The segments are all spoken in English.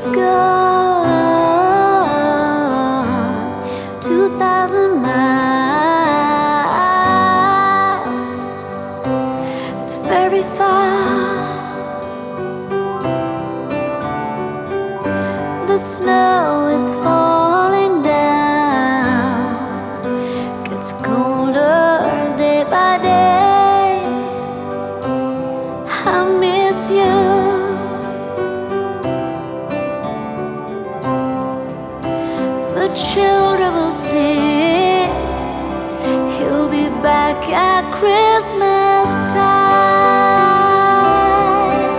He's gone 2,000 miles. It's very far. The snow is falling down, gets colder day by day. I miss you. The children will sing, he'll be back at Christmas time.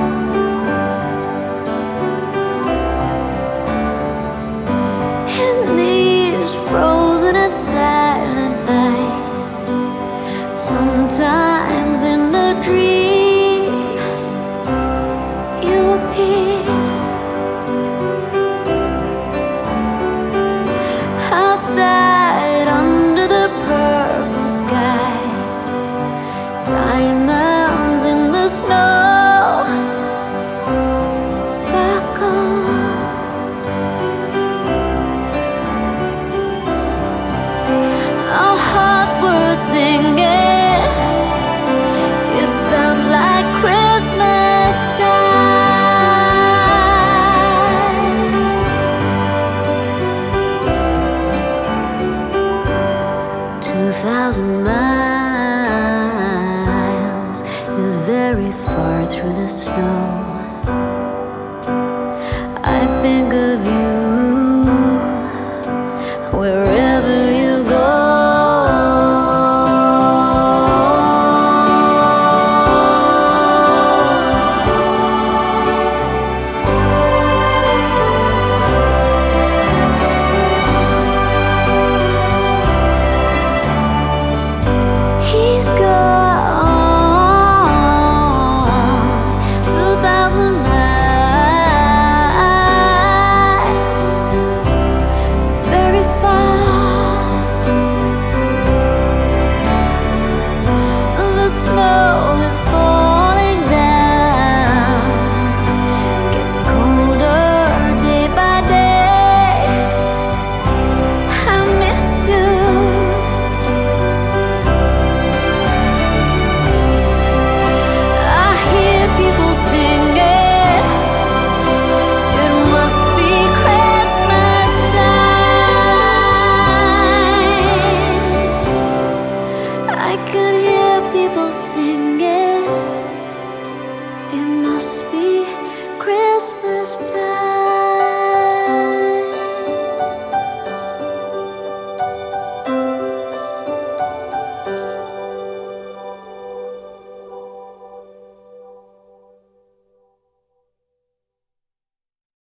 In these frozen and silent nights, sometimes in the dream you appear. Outside under the purple sky, diamonds in the snow sparkle. Our hearts were singing, it felt like Christmas time. 2,000 miles is very far through the snow. I think of you wherever you go. He's gone 2,000 miles. It's very far. The snow is falling down, gets colder day by day. I miss you. People singing, it must be Christmas time. I could hear people singing, it must be Christmas time.